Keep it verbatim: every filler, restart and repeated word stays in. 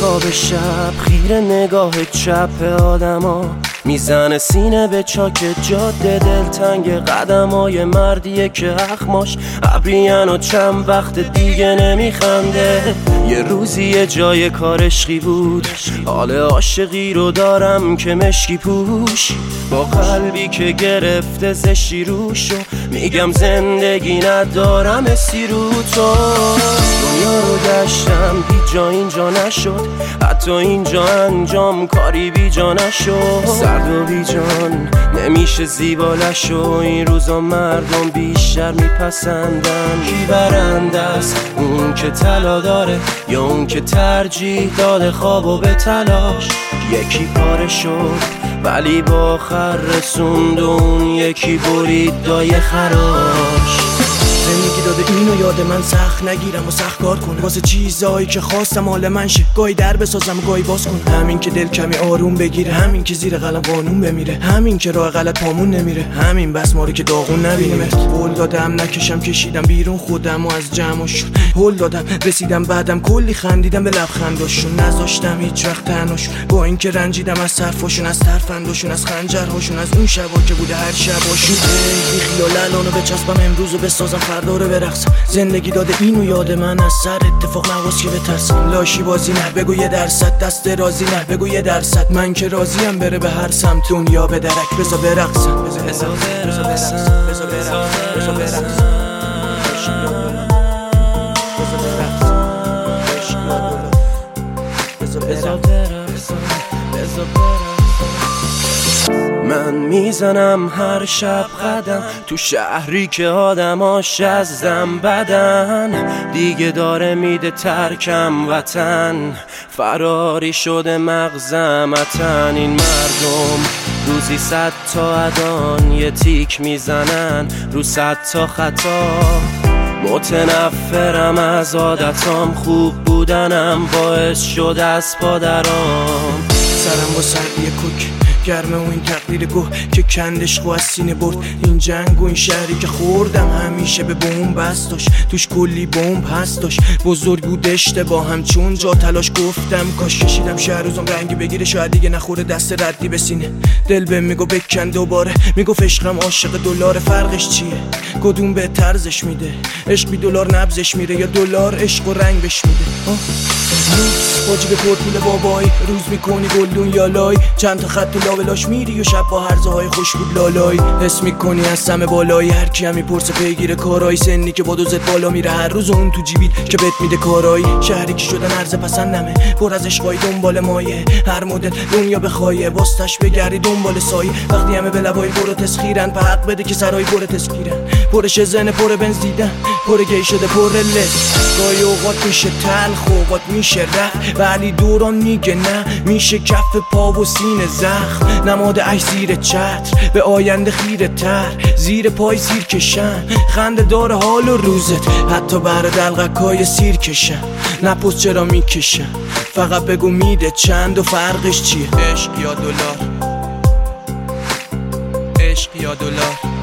خواب شب خیره نگاه چپ آدما میزنه سینه به چاک جاده، دلتنگ قدمای مردیه که اخماش ابریان و چند وقت دیگه نمیخنده. یه روزی یه جای کار عشقی بود، حال عاشقی رو دارم که مشکی پوش، با قلبی که گرفته زشتی روشو میگم زندگی ندارم اسی رو تو. دنیا رو گشتم هیچ جا اینجا نشد، حتی اینجا انجام کاری بی جا نشد. سرد و بی جان نمیشه زیبالش و این روزا مردم بیشتر میپسندن. کی برنده است؟ اون که طلا داره یا اون که ترجیح داده خوابو به تلاش؟ یکی پاره شد ولی با آخر رسوند، اون یکی برید دای خراش. زندگی داده اینو یاد من سخت نگیرم و سخت کار کنم واسه چیزایی که خواستم حال من شه. گاهی در بسازم و گاهی باز کنم، همین که دل کمی آروم بگیره، همین که زیر قلم قانون بمیره، همین که راه غلط پامون نمیره، همین بس ما رو که داغون نبینیمت. هول دادم نکشم کشیدم بیرون خودم و از جمعشون، هول دادم رسیدم بعدم کلی خندیدم به لبخنداشون، نذاشتم هیچ وقت تنهاشون با اینکه رنجیدم از حرفاشون، از ترفنداشون، از خنجرهاشون، از اون شبا که بوده هر شباشون. بی خیال الانو بچسبم امروزو بسازم فردا رو برقصم. زندگی داده اینو یاد من از سر اتفاق نواز که بترسم. لاشی بازی نه بگو یه درصد، دست رازی نه بگو یه درصد، من که راضیم بره به هر سمت دنیا به درک. بزا برقصم بزا برقصم بزا برقصم بزا برقصم بزا برقصم بزا برقصم بزا برقصم. من میزنم هر شب قدم تو شهری که آدماش از دم بدن، دیگه داره میده ترکم وطن، فراری شده مغزم وطن. این مردم روزی صد تا عدان یه تیک میزنن رو صد تا خطا. متنفرم از عادتام، خوب بودنم باعث شد از پادرام. سرم با سردی کوک گرمه و این تقدیر گوه که کندش خو از سینه برد. این جنگ و این شهری که خوردم همیشه به بوم بست داشت، توش کلی بمب هست داشت. بزرگ بود اشتباه هم چون جا تلاش گفتم کاش کشیدم شهر روزم رنگی بگیره، شاید دیگه نخوره دست ردی به سینه. دل به میگو بکن دوباره، میگو عشقم عاشق دلار، فرقش چیه؟ کدوم به طرزش میده؟ عشق بی دلار نبزش میره یا دلار عشق و رنگ بش میده؟ لوکس باجی به پرپول بابایی، روز میکنی گلدون یالای، چند تا خط و لاولاش میری و شب با هرزه های خوش بود لالای. حس میکنی از سم بالایی، هر کی هم میپرسه پیگیر کارایی، سنی که با دوزت بالا میره هر روز اون تو جیبید که بهت میده کارایی. شهری که شدن عرض پسندمه، پر از عشقای دنبال مایه، هر مدل دنیا بخوایه واسطش بگردی دنبال سایه. وقتی همه به لبای برو تسخیرن په حق بده که سرای پر تسخیرن، پرش زن پر بنز دیدن، پر گی شده پر لس. گاهی اوقات میشه تلخ اوقات میشه رفت، ولی دوران میگه نه، میشه کف پا و سینه زخم. نماد عشق زیر چتر به آینده خیره تر، زیر پای سیر کشن، خنده داره حال و روزت، حتی بر دلغکای سیر کشن. نپوس چرا میکشن، فقط بگو میده چند و فرقش چیه؟ عشق یا دلار، عشق یا دلار.